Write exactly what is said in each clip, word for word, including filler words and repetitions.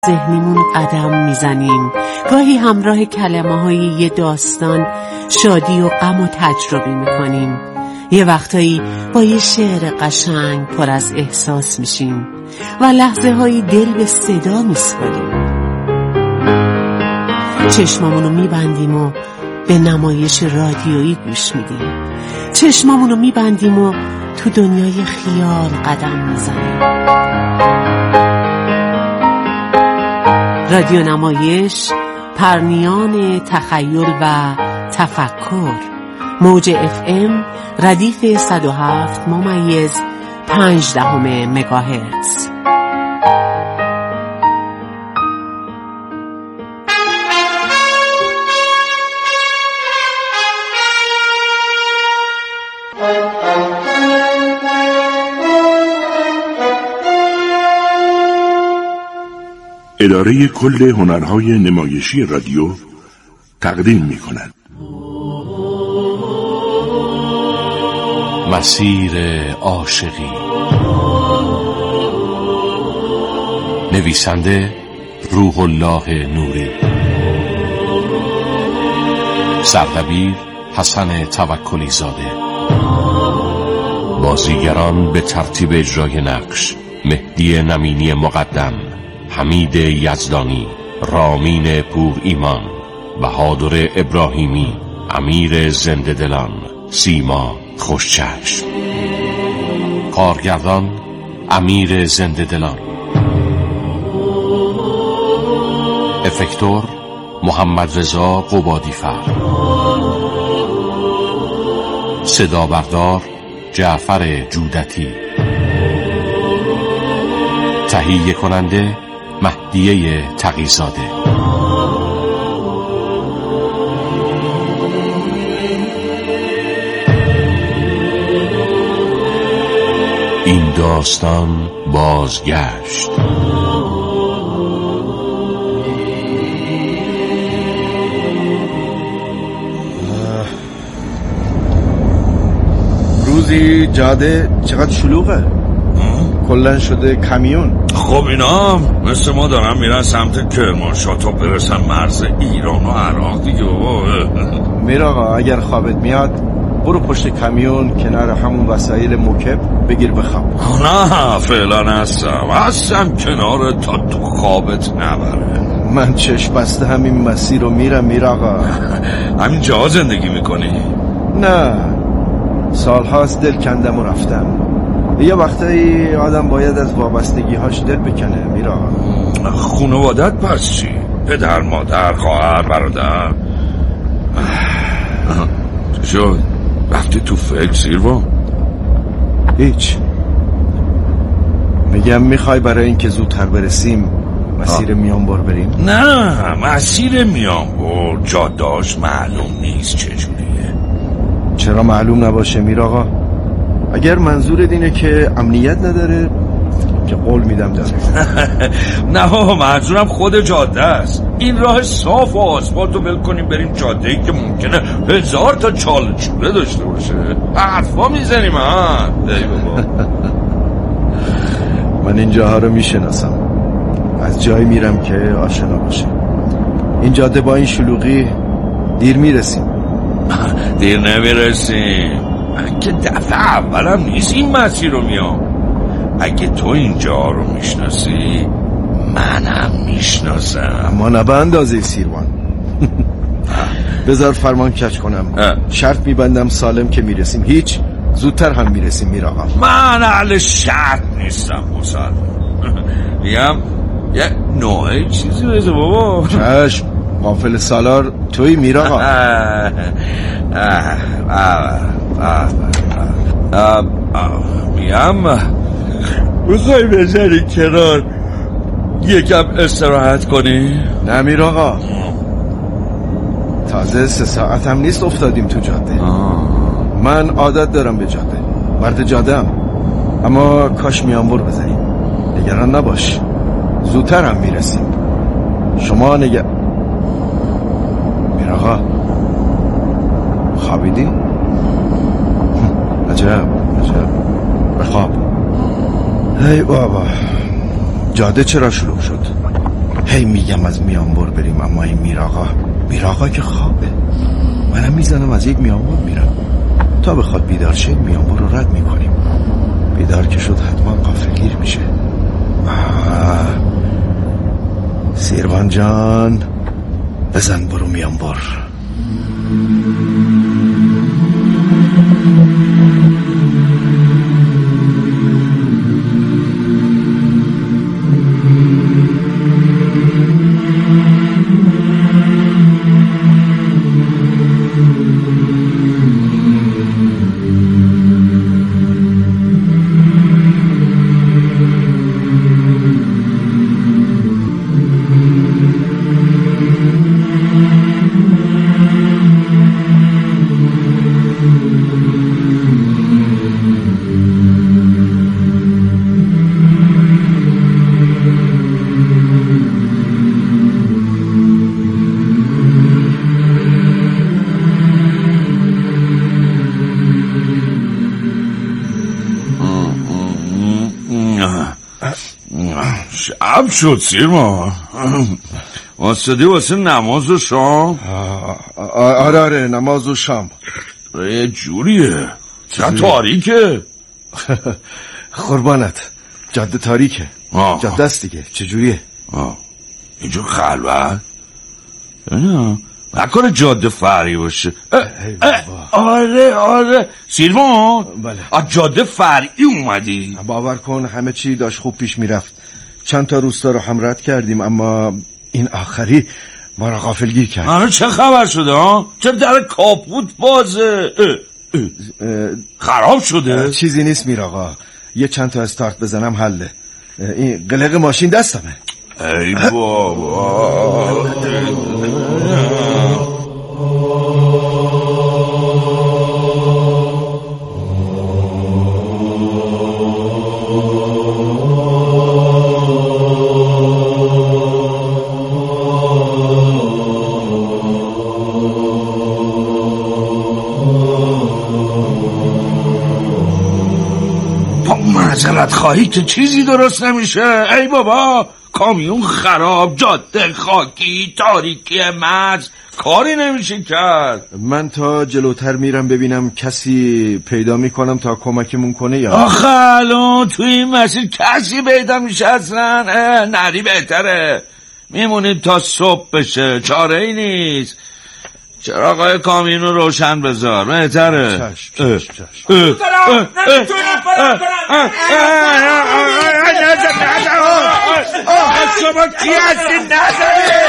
ذهنیمون قدم میزنیم، گاهی همراه کلمه های یه داستان شادی و غم و تجربه میکنیم، یه وقتایی با یه شعر قشنگ پر از احساس میشیم و لحظه هایی دل به صدا میسپاریم. چشمامونو میبندیم و به نمایش رادیویی گوش میدیم، چشمامونو میبندیم و تو دنیای خیال قدم میزنیم. رادیو نمایش، پرنیان تخیل و تفکر، موج اف ام ردیف صد و هفت ممیز پنج دهم مگاهرتز. اداره کل هنرهای نمایشی رادیو تقدیم می کند مسیر عاشقی. نویسنده روح الله نوری، سردبیر حسن توکلی زاده، بازیگران به ترتیب اجرای نقش: مهدی نمینی مقدم، حمید یزدانی، رامین پور ایمان، بهادر ابراهیمی، امیر زنده دلان، سیما خوشچشم. کارگردان امیر زنده دلان. افکتور محمد رضا قبادیفر. صدا بردار جعفر جودتی. تهیه کننده مهدیه تقی‌زاده. این داستان بازگشت. روزی جاده چقدر شلوغه، کلن شده کمیون. خب اینا مثل ما دارن میرن سمت کرمانشاه تا برسن مرز ایران و عراق دیگه. میر آقا اگر خوابت میاد برو پشت کمیون کنار همون وسایل موکب بگیر بخواب. نه فعلا هستم هستم کنار تا تو خوابت نبره. من چشم بسته همین مسیر رو میرم میر آقا. همین جا زندگی میکنی؟ نه سالهاست دل کندم و رفتم. یه وقتایی آدم باید از وابستگی هاش دل بکنه میرا. خانوادت پس چی؟ پدر، مادر، خواهر، برادر؟ چه شد؟ رفتی تو فکر سیروان؟ هیچ. میگم میخوای برای اینکه زودتر برسیم مسیر میانبر بریم؟ نه مسیر میانبر جاده‌اش معلوم نیست چجوریه. چرا معلوم نباشه میر آقا؟ اگر منظورت اینه که امنیت نداره که قول میدم داره. نه منظورم خود جاده است. این راه صاف و آسفالت رو ول کنیم بریم جاده‌ای که ممکنه هزار تا چال چوله داشته باشه. حرفا میزنیم ها. ای بابا من این جاها رو میشناسم، از جایی میرم که آشنا باشه. این جاده با این شلوغی دیر میرسیم. دیر نمیرسیم. من که دفعه اولم نیست این مسیر رو میام. اگه تو اینجا رو میشناسی منم میشناسم. اما نه به اندازه سیروان. بذار فرمان کج کنم. شرط میبندم سالم که میرسیم. هیچ زودتر هم میرسیم میر آقا. من اهل شرط نیستم مسلم. میگم یه نوعی چیزی بزه بابا. چشم قافل سالار توی میر آقا. میگم بخوای بذاری کنار یکم استراحت کنی؟ نه میر آقا تازه سه ساعت هم نیست افتادیم تو جاده. آه. من عادت دارم به جاده، مرد جاده هم. اما کاش میانبر بزنیم. نگران نباش زودتر هم میرسیم. شما نگه میر آقا خوابیدی؟ عجب عجب بخواب. ای بابا جاده چرا شلوغ شد؟ هی میگم از میانبر بریم، اما این میراقا میراقا که خوابه. منم میزنم از یک میانبر میرم. تا بخواد بیدار شه میانبر رو رد میکنیم. بیدار که شد حتما غافلگیر میشه. سیروان جان بزن برو میانبر. شب شد سیرما، واسدی واسه نماز و شام؟ آره آره نماز و شام. یه جوریه چه تاریکه؟ قربانت جاده تاریکه. جاده است دیگه. چجوریه؟ اینجور خلوت؟ نکنه جاده فرعی باشه. آره آره سیرما، بله. جاده فرعی اومدی؟ باور کن همه چی داشت خوب پیش میرفت. چند تا روستا رو هم رد کردیم، اما این آخری ما را غافلگیر کرد. آره چه خبر شده ها؟ چرا در کاپوت بازه؟ اه اه. خراب شده؟ چیزی نیست میراقا، یه چند تا استارت بزنم حله. این قلق ماشین دستمه. ای بابا معذرت خواهی که چیزی درست نمیشه. ای بابا کامیون خراب، جاده خاکی، تاریکی مرز، کاری نمیشه کرد. من تا جلوتر میرم ببینم کسی پیدا میکنم تا کمکمون کنه یا آخه الان توی این مسیر کسی پیدا میشه اصلا؟ نری بهتره، میمونیم تا صبح بشه، چاره ای نیست. چراغای کامیون رو روشن بذار بهتره. چشم چشم چشم. نمیتونم برم برم شما کی هستی؟ نزنی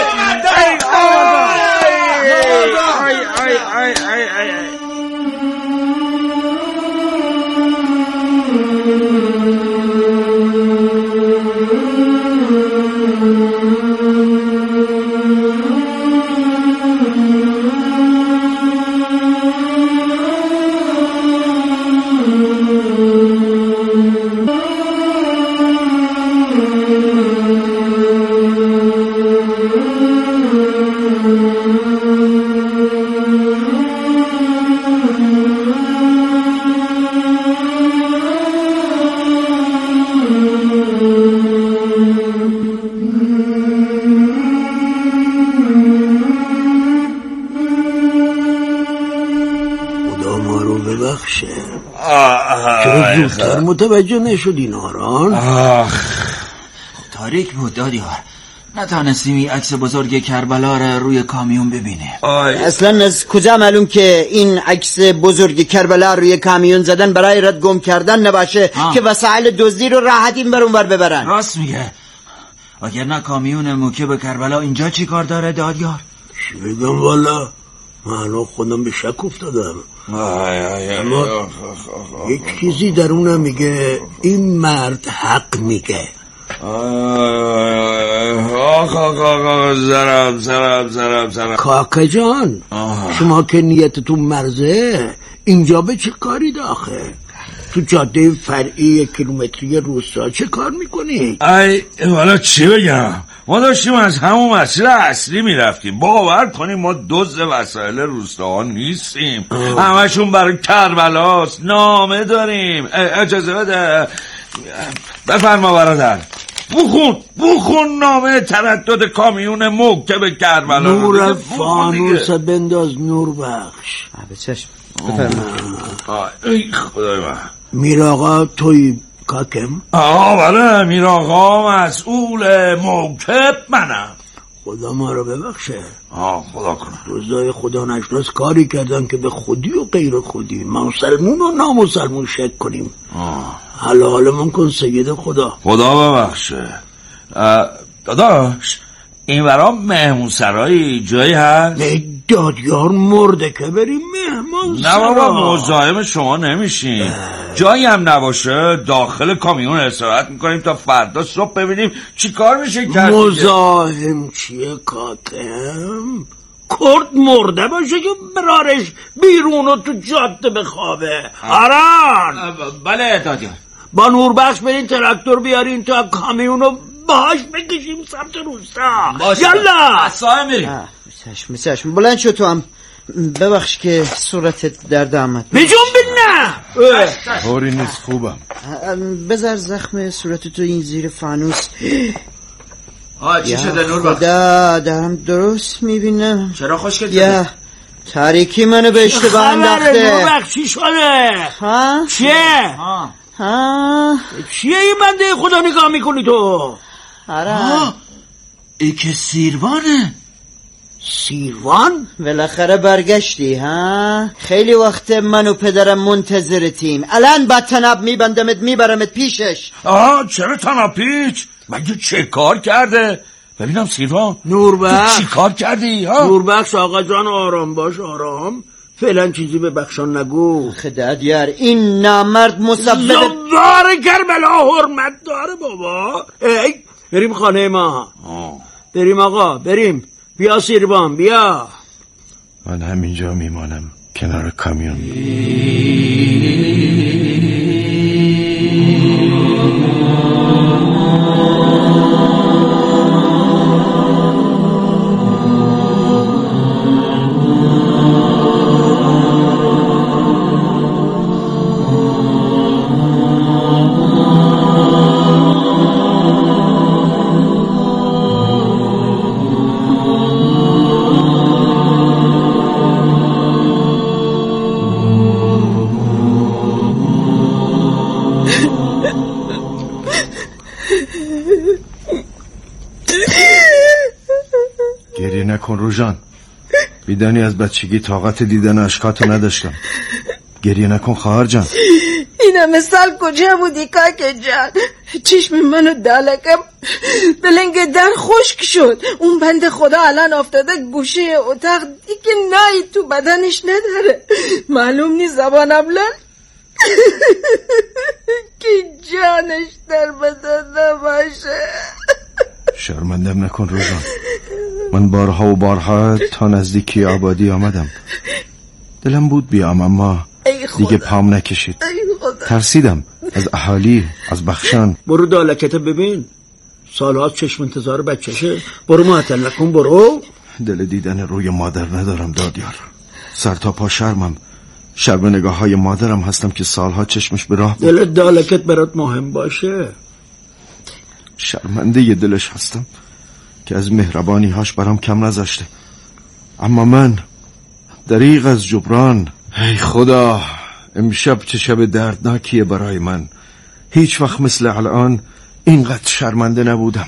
چرا زودتر متوجه نشدی ناران؟ آخ تاریک بود دادیار، نتانستیم این عکس بزرگ کربلا رو روی کامیون ببینیم. اصلا از کجا معلوم که این عکس بزرگ کربلا روی کامیون زدن برای رد گم کردن نباشه آه. که وسایل دزدی رو راحت این بر اون بر ببرن؟ راست میگه، وگرنه کامیون موکب کربلا اینجا چی کار داره دادیار؟ چی بگم والا، من خودم به شک افتادم. اما یک چیزی درونم میگه این مرد حق میگه. آخ آخ آخ زرم زرم زرم زرم کاکا جان، شما که نیتتون مرزه اینجا به چه کاری داخل؟ تو جاده فرعی یک کیلومتری روستا چه کار میکنی؟ ای والا چی بگم، ما داشتیم از همون مسیر اصلی میرفتیم. باور کنیم ما دزد وسایل روستا نیستیم، همشون برای کربلاست. نامه داریم. اجازه بده. بفرما برادر، بخون بخون نامه تردد کامیون موکب کربلا. نور فانوس بنداز نور بخش. به چشم بفرمایید. ای خدای من. میر آقا توی کاکم؟ آه بله میر آقا مسئول موکب منم. خدا ما رو ببخشه. آه خدا کنه. روزای خدا نشناس کاری کردن که به خودی و غیر خودی مسلمون و نامسلمون شک کنیم. آه حالا حالمون کن سید خدا. خدا ببخشه. داداش این برام مهمون سرایی جایی هست؟ نه دادیار مرده که بریم مهمان نه بابا مزاحم شما نمیشیم. جایی هم نباشه داخل کامیون استراحت میکنیم تا فردا صبح ببینیم چی کار میشه کرد. مزاحم چیه کاکم؟ کرد مرده باشه که برارش بیرون و تو جاده بخوابه. هران بله دادیار. با نوربخش برین تراکتور بیارین تا کامیونو باهاش بکشیم سمت روستا. یالا اصلا میریم. چشم چشم بلند شو تو هم. ببخش که صورتت درد آمد. بجون بینه طوری نیست خوبم. بذار زخم صورت تو این زیر فانوس. آه چی شده نوربخش؟ خدا دارم درست میبینم. چرا خوشگل یا تاریکی منو به اشتباه انداخته. نوربخش چی شده؟ ها؟ چیه؟ ها ها چیه این بنده خدا نگاه میکنی تو؟ آره ای که سیروانه. سیروان؟ بالاخره برگشتی ها؟ خیلی وقت من و پدرم منتظرتیم. الان با تناب میبندمت میبرمت پیشش. آه چرا تناب پیچ؟ مگه چه کار کرده؟ ببینم سیروان نوربخش چی کار کردی؟ ها؟ نوربخش آقا جان آرام باش آرام. فعلا چیزی به بخشان نگو. خدادیار این نامرد مسبب زوار کربلا حرمت داره بابا. ای بریم خانه ما. آه. بریم آقا بریم. بیا سیروان بیا. من همینجا میمانم کنار کامیون. گریه نکن روژان. بیدانی از بچگی طاقت دیدن اشکاتو نداشتم. گریه نکن خواهر جان. اینا مثال کجا بودی کاکه جان؟ چشم منو دالکم بلنگ در خشک شد. اون بند خدا الان افتاده گوشه اتاق دیگه نایی تو بدنش نداره. معلوم نیست زبانم لن که جانش در بدن نباشه. شرمندم نکن روزان. من بارها و بارها تا نزدیکی آبادی آمدم. دلم بود بیام اما دیگه پام نکشید. ترسیدم از اهالی از بخشان. برو دالکته ببین سالها چشم انتظار بچشه. برو معطل نکن برو. دل دیدن روی مادر ندارم دادیار. سر تا پا شرمم. شرم نگاه های مادرم هستم که سالها چشمش به راه بود. دل دالکت برات مهم باشه. شرمنده ی دلش هستم که از مهربانی هاش برام کم نذاشته. اما من دریغ از جبران. ای خدا امشب چه شب دردناکیه برای من. هیچ وقت مثل الان اینقدر شرمنده نبودم.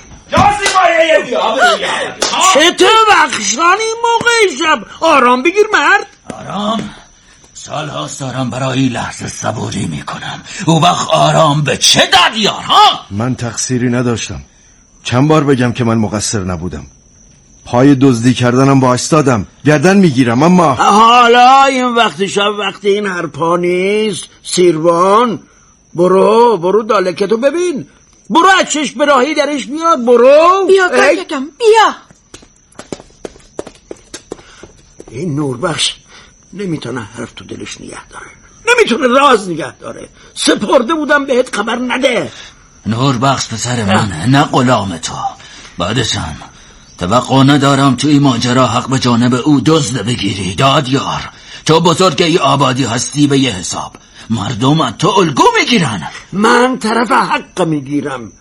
چطور بخشانی موقع شب؟ آرام بگیر مرد. آرام؟ سال هاست دارم برای لحظه صبوری میکنم. او وقت آرام به چه دادیار ها؟ من تقصیری نداشتم. چند بار بگم که من مقصر نبودم. پای دزدی کردنم با استادم گردن میگیرم. اما حالا این وقت شب وقت این حرفا نیست. سیروان برو برو دالکتو ببین. برو از چشم به راهی درش میاد. برو بیا کاکم بیا. این نوربخش نمیتونه حرف تو دلش نگه داره. نمیتونه راز نگه داره. سپرده بودم بهت خبر نده. نوربخش پسر من نه غلام تو. بعدشم توقع ندارم توی ماجرا حق به جانب او دزد بگیری دادیار. تو بزرگ ای آبادی هستی به یه حساب. مردم تو الگو میگیرن. من طرف حق میگیرم.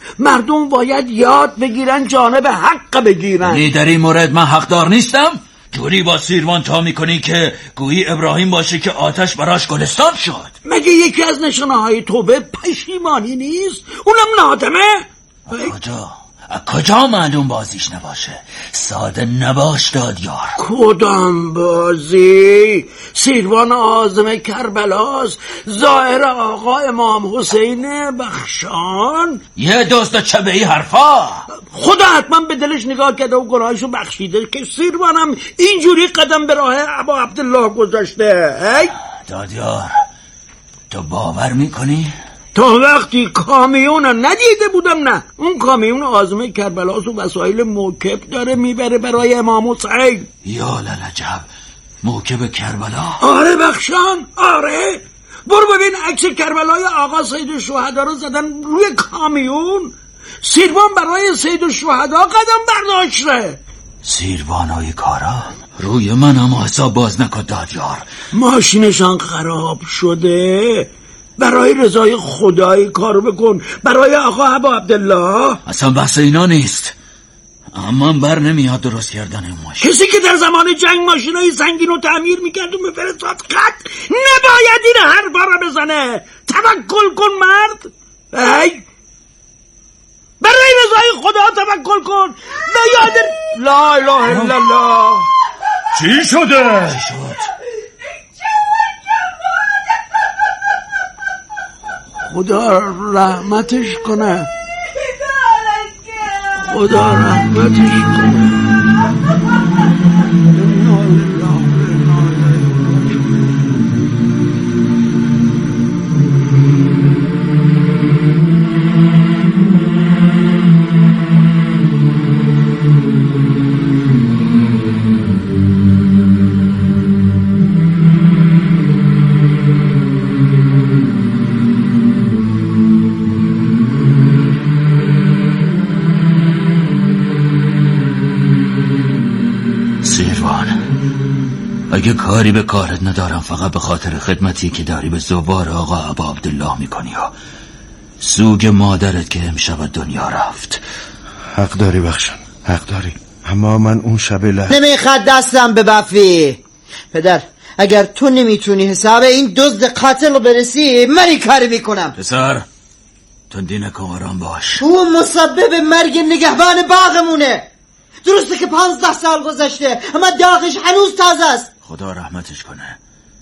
مردم باید یاد بگیرن جانب حق بگیرن. ولی در این مورد من حقدار نیستم؟ جوری با سیروان تا میکنی که گویی ابراهیم باشه که آتش براش گلستان شد. مگه یکی از نشانه های توبه پشیمانی نیست؟ اونم نادمه؟ کجا؟ کجا معلوم بازیش نباشه؟ ساده نباش دادیار. کدام بازی؟ سیروان آزم کربلاست، ظاهر آقا امام حسین بخشان. یه دوست چه به این حرفا؟ خدا حتما به دلش نگاه کرده و گناهشو بخشیده که سیروانم اینجوری قدم به راه ابا عبدالله گذاشته. هی؟ دادیار تو باور میکنی؟ تا وقتی کامیون ندیده بودم نه. اون کامیون آزم کربلاس و وسایل موکب داره میبره برای امام حسین. یا للعجب، موکب کربلا؟ آره بخشان، آره. برو ببین عکس کربلای آقا سید الشهدا رو زدن روی کامیون. سیروان برای سید الشهدا قدم برداشته. سیروانای کارا روی من هم حساب باز نکن دادیار. ماشینشان خراب شده، برای رضای خدای کارو بکن، برای آقا ابا عبدالله. اصلا بحث اینا نیست. اما بر نمیاد درست کردن این ماشین. کسی که در زمان جنگ ماشینای سنگین رو تعمیر میکرد و میفرستاد خط نباید این حرفا رو بزنه. توکل کن مرد. ای برای رضای خدا توکل کن. به یاد لا اله الا الله. چی شده؟ چی شد؟ خدا رحمتش کنه، خدا رحمتش کنه. اگه کاری به کارت ندارم، فقط به خاطر خدمتی که داری به زوار آقا ابا عبدالله میکنی و سوگ مادرت که امشب دنیا رفت. حق داری بخشن، حق داری. اما من اون شب له نمیخواد دستم به بفی. پدر اگر تو نمیتونی حساب این دزد قاتل رو برسی، من این کاری میکنم. پسر تندی نکن، آرام باش. او مسبب مرگ نگهبان باغمونه. درسته که پانزده سال گذشته اما داغش هنوز تازه است. خدا رحمتش کنه.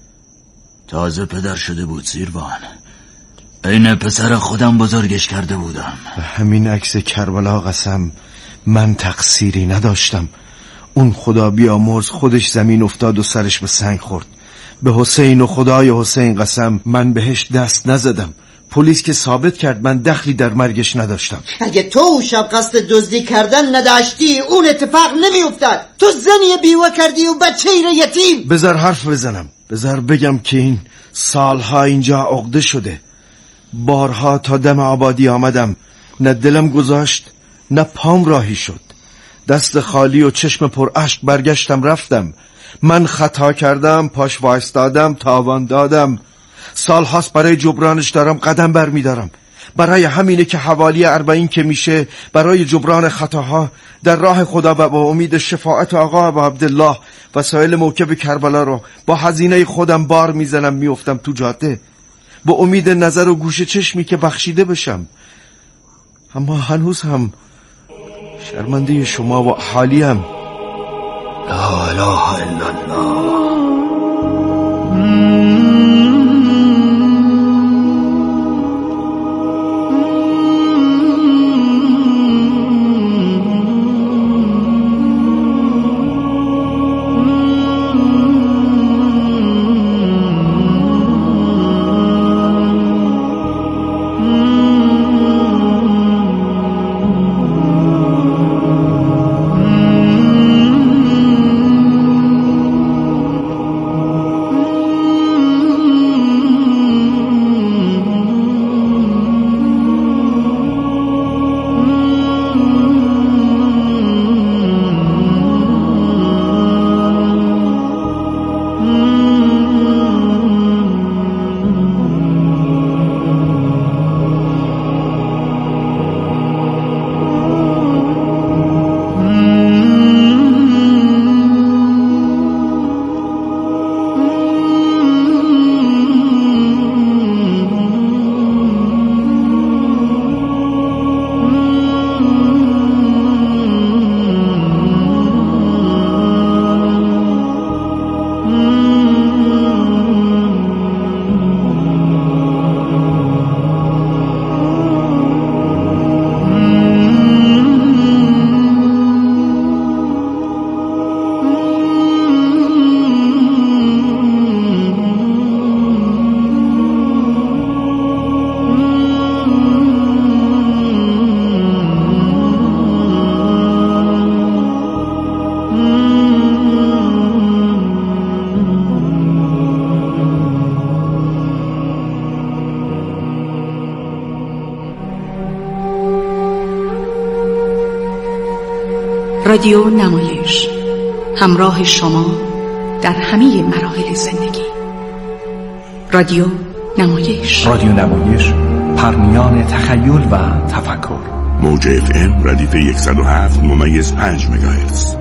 تازه پدر شده بود سیروان. این پسر خودم بزرگش کرده بودم. همین عکس کربلا قسم من تقصیری نداشتم. اون خدا بیامرز خودش زمین افتاد و سرش به سنگ خورد. به حسین و خدای حسین قسم من بهش دست نزدم. پلیس که ثابت کرد من دخلی در مرگش نداشتم. اگه تو شب قصد دزدی کردن نداشتی اون اتفاق نمی افتاد. تو زنی بیوه کردی و بچه ای یتیم. بذار حرف بزنم، بذار بگم که این سالها اینجا عقده شده. بارها تا دم آبادی آمدم، نه دلم گذاشت نه پام راهی شد. دست خالی و چشم پر اشک برگشتم رفتم. من خطا کردم، پاش وایستادم، تاوان دادم. سال هاست برای جبرانش دارم قدم بر می دارم. برای همینه که حوالی اربعین که میشه برای جبران خطاها در راه خدا و با امید شفاعت آقا ابا عبدالله وسایل موکب کربلا رو با هزینه خودم بار میزنم، میافتم تو جاده با امید نظر و گوش چشمی که بخشیده بشم. اما هنوز هم شرمنده شما و حالیم. لا اله الا الله. رادیو نمایش، همراه شما در همه مراحل زندگی. رادیو نمایش، رادیو نمایش، پرمیان تخیل و تفکر. موج اف ام ردیف صد و هفت ممیز پنج مگاهرتز.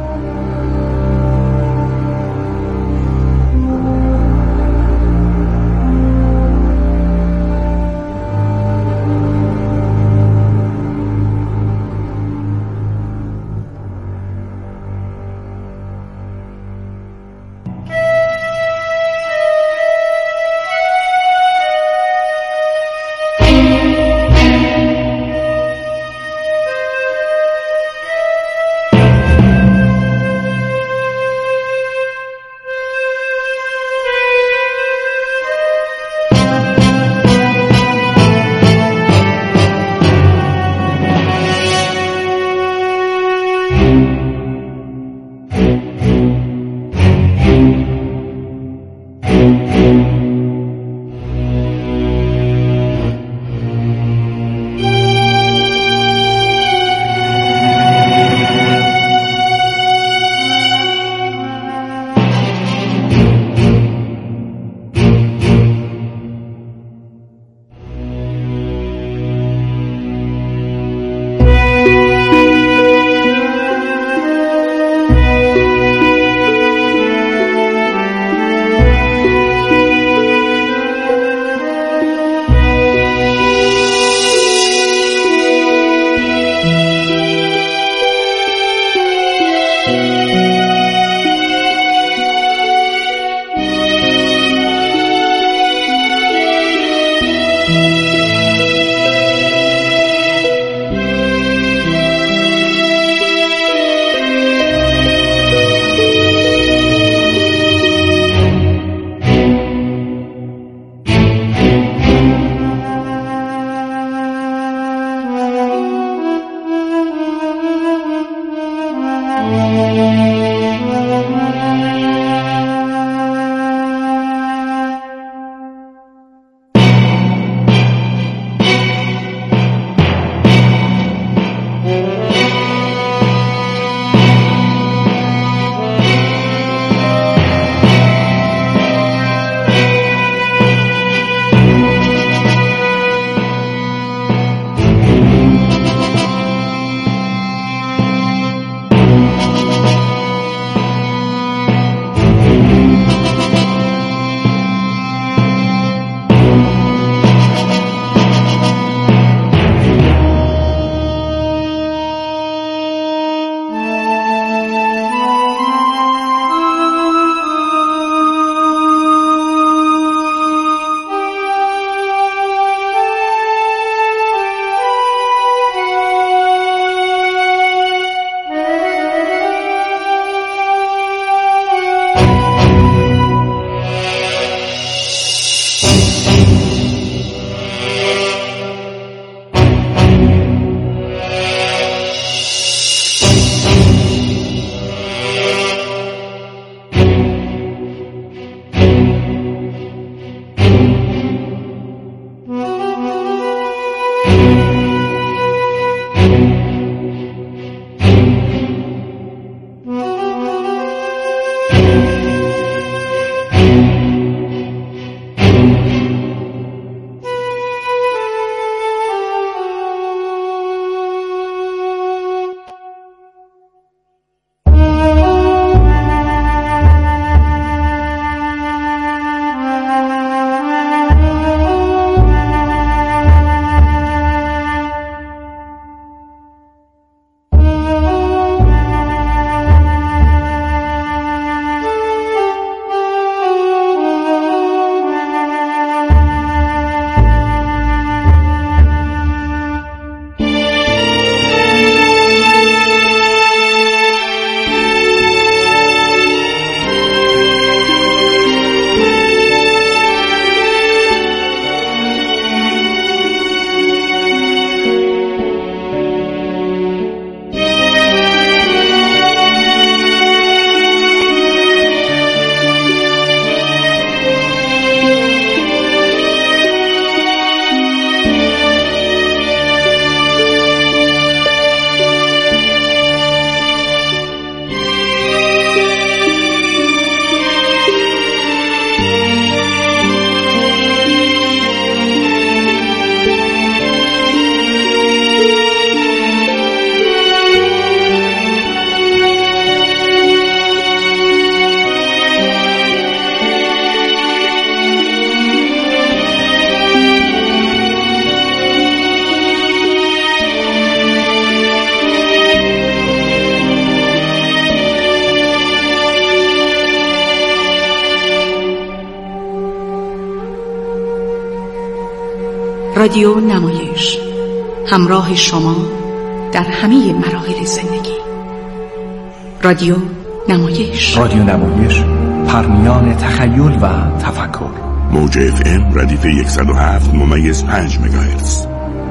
رادیو نمایش، همراه شما در همه مراحل زندگی. رادیو نمایش. رادیو نمایش، پرمیان تخیل و تفکر. موج اف ام ردیف صد و هفت ممیز پنج مگاهرتز.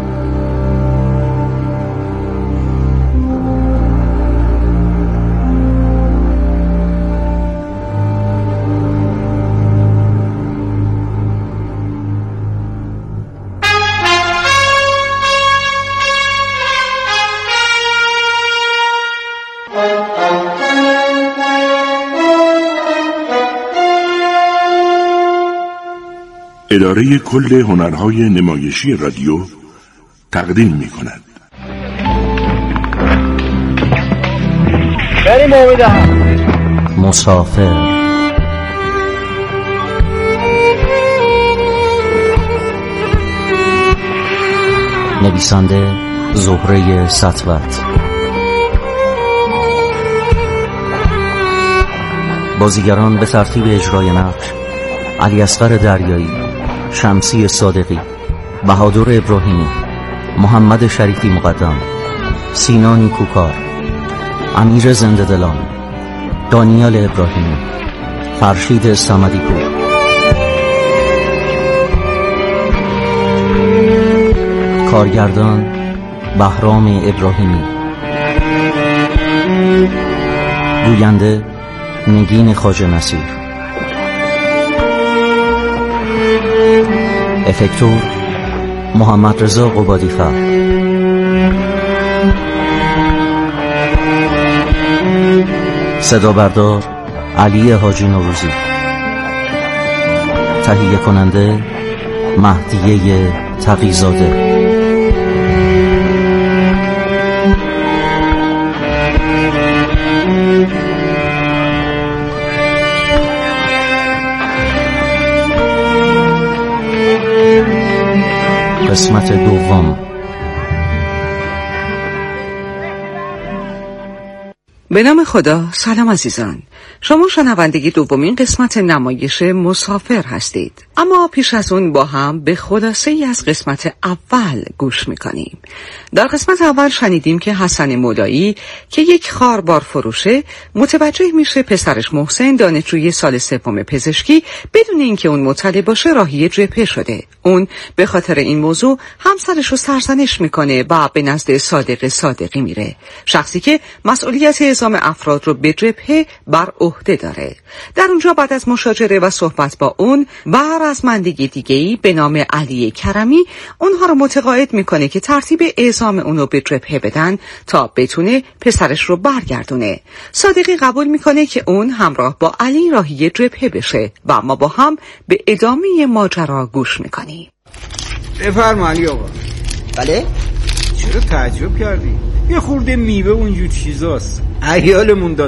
اداره کل هنرهای نمایشی رادیو تقدیم می کند. بریم امیدهم. مسافر. نویسنده زهره سطوت. بازیگران به ترتیب اجرای نقش: علیاصغر دریایی، شمسی صادقی، بهادر ابراهیمی، محمد شریفی مقدم، سینا نیکوکار، امیر زنده‌دلان، دانیال ابراهیمی، فرشید صمدی پور. کارگردان بهرام ابراهیمی. گوینده نگین خواجه نصیر. افکتور محمد رضا قبادی‌فر. صدا بردار علی حاجی نوروزی. تهیه کننده مهدیه تقی‌زاده. قسمت دوم. به نام خدا. سلام عزیزان، شما شنوندگی دومین قسمت نمایش مسافر هستید. اما پیش از اون با هم به خلاصه ای از قسمت اول گوش میکنیم. در قسمت اول شنیدیم که حسن مولایی که یک خاربار فروشه متوجه میشه پسرش محسن دانشجوی سال سوم پزشکی بدون اینکه اون مطلع باشه راهی جبهه شده. اون به خاطر این موضوع همسرش رو سرزنش میکنه و به نزد صادق صادقی میره، شخصی که مسئولیت اعزام افراد رو به جبهه بر عهده داره. در اونجا بعد از مشاجره و صحبت با اون و رزمندگی دیگه‌ای به نام علی کرمی اونها رو متقاعد میکنه که ترتیب اعزام اونو به جبهه بدن تا بتونه پسرش رو برگردونه. صادقی قبول میکنه که اون همراه با علی راهی جبهه بشه و ما با هم به ادامه ماجرا گوش میکنیم. بفرما علی آقا. بله؟ چرا تعجب کردی؟ یه خورده میوه اونجور چیزاست، عیالمون داد